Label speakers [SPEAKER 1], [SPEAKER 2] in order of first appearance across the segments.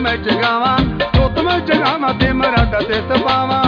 [SPEAKER 1] मैं जगावा, जोत मैं जगावा ते मरादा ते तपावा।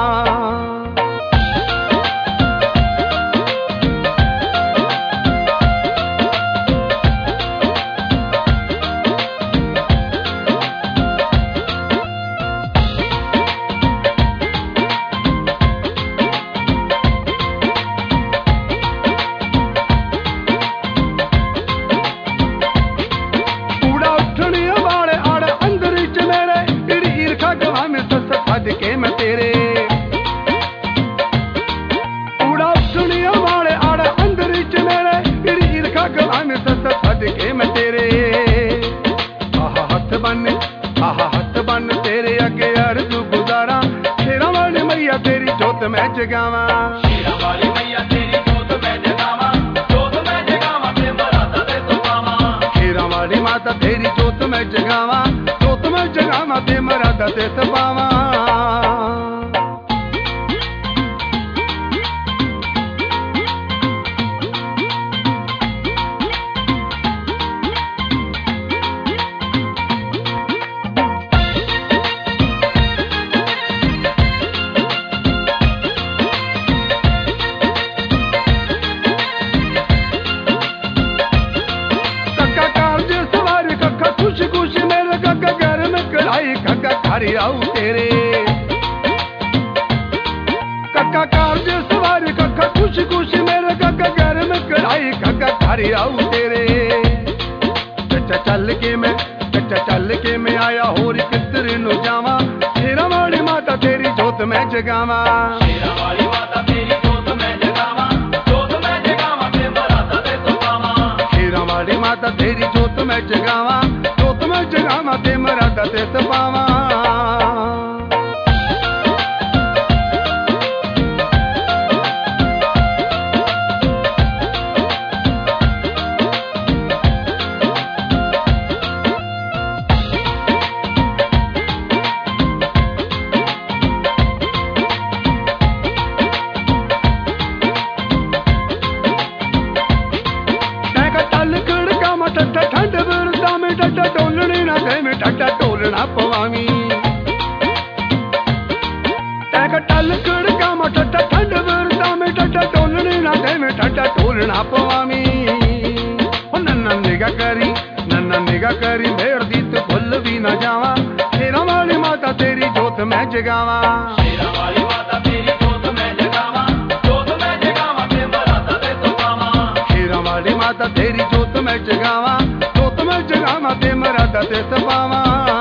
[SPEAKER 1] मैं जगावा
[SPEAKER 2] शेरा वाली मैया तेरी जोत मैं जगावा, जोत मैं जगावा ते मरादा ते तपावा।
[SPEAKER 1] शेरा वाली माता तेरी जोत मैं जगावा, जोत मैं जगावा ते मरादा ते तपावा। हरी आऊ तेरे कक्का कारज सवारी, कक्का खुशी खुशी मेरे कक्का घर में कढ़ाई, कक्का हरी आऊ तेरे। चचा चल के मैं आया होरी किधर नु जावा, शेरा वाली माता तेरी जोत मैं जगावा।
[SPEAKER 2] शेरा वाली माता तेरी जोत मैं जगावा, जोत मैं जगावा ते मरादा ते तपावा।
[SPEAKER 1] शेरा वाली माता तेरी जोत मैं जगावा, जोत मैं जगावा ते मरादा ते तपावा। ठंड बरदा में डड्डा डोलने ना दे में डड्डा डोलना पवावी, टैका टल कड़का में डड्डा ठंड बरदा में डड्डा डोलने ना दे में डड्डा डोलना पवावी। नन्ना निगा करी मेर दी तो भुल भी ना जावा, शेरा वाली माता तेरी जोत मैं जगावा।
[SPEAKER 2] शेरा वाली माता तेरी जोत मैं जगावा, जोत मैं जगावा ते मरादा ते तपावा।
[SPEAKER 1] शेरा वाली माता तेरी जोत मैं जगावा, जोत मैं जगावा ते मरादा ते तपावा।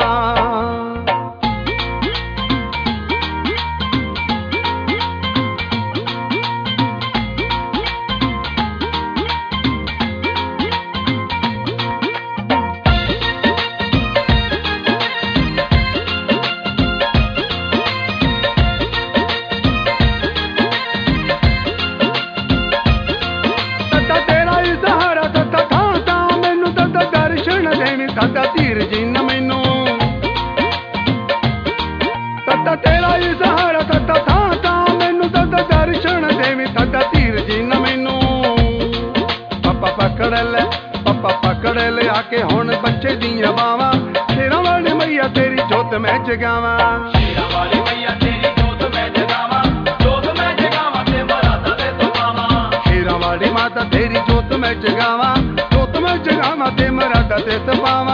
[SPEAKER 1] दादा धीर जी न मैनू दादा तेरा ही सहारा, दादा था मैनू दादा दर्शन देवी, दादा धीर जी न मैनू। पापा पकड़ ले आके हुण बच्चे दियां बावां, शेरा वाली मैया तेरी जोत मैं जगावा।
[SPEAKER 2] शेरा वाली मैया तेरी जोत मैं जगावा, जोत मैं जगावा ते मरादा ते तपावा।
[SPEAKER 1] शेरा वाली माता तेरी जोत मैं जगावा, जोत मैं जगावा ते मरादा ते तपावा।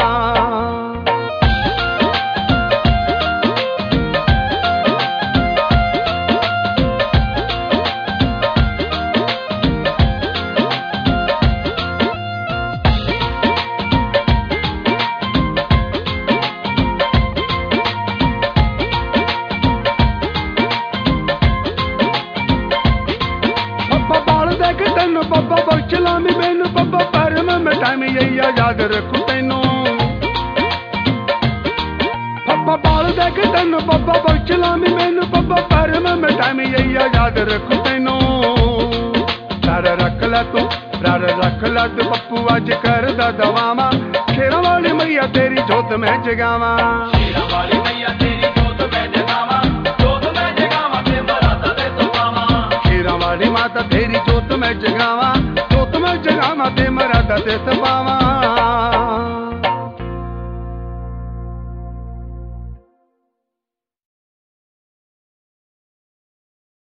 [SPEAKER 1] बाबा बख्शलामी मैनू बाबा परम मिठाई यही याद रखू तैनू, बाबा बाल देख तैनू बाबा बख्शलामी मैनू बाबा परम मिठाई यही याद रखू तैनू। रार रख ला तू पप्पू अज कर दा दवावा, शेरा वाली मैया तेरी जोत मैं जगावा।
[SPEAKER 2] शेरा वाली मैया तेरी जोत मैं जगावा, जोत मैं जगावा ते मरादा ते तपावा।
[SPEAKER 1] शेरा वाली माता तेरी जोत मैं जगावा, जोत मैं जगावा ते मरादा ते तपावा।